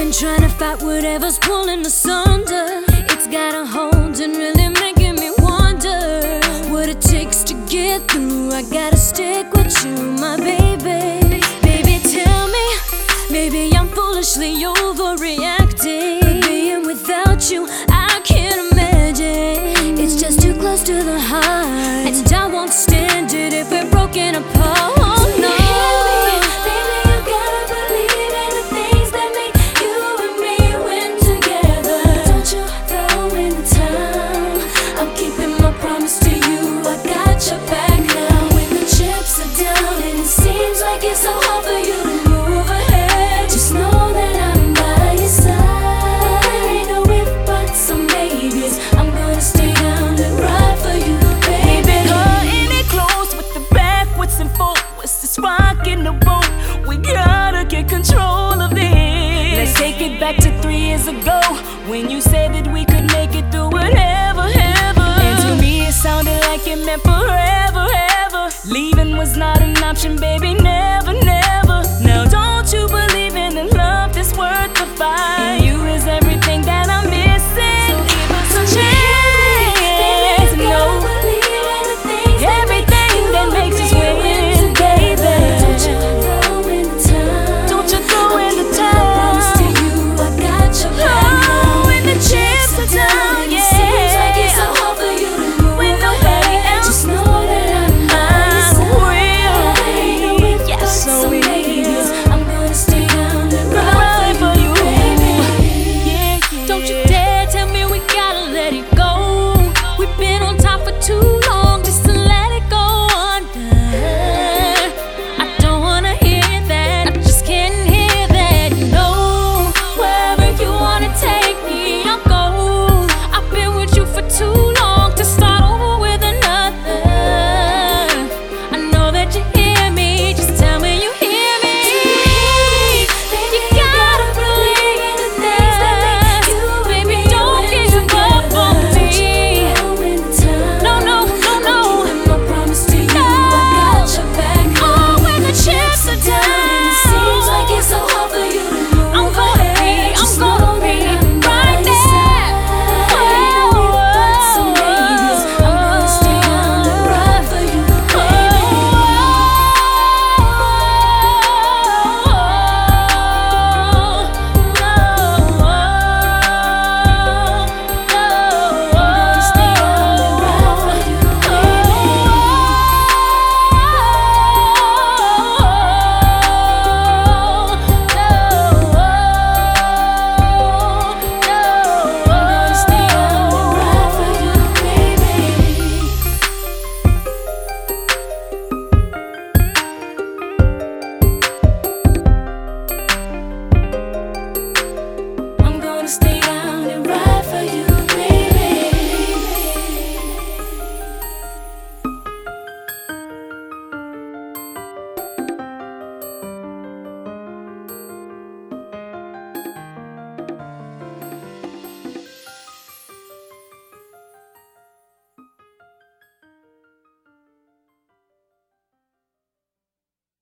been trying to fight whatever's pulling us under. It's got a hold and really making me wonder what it takes to get through. I gotta stick with you, my baby. Baby, tell me, maybe I'm foolishly overreacting, but being without you, I can't imagine. It's just too close to the heart, and I won't stand it if we're broken apart. Oh, no. It's so hard for you to move ahead. Just know that I'm by your side. Ain't no if, buts, or maybes. I'm gonna stay down and ride for you, baby. Cutting it close with the backwards and forwards. It's rocking the boat. We gotta get control of this. Let's take it back to 3 years ago, when you said that we could make it through whatever, ever. And to me it sounded like it meant forever, ever. Leaving was not an option, baby, never,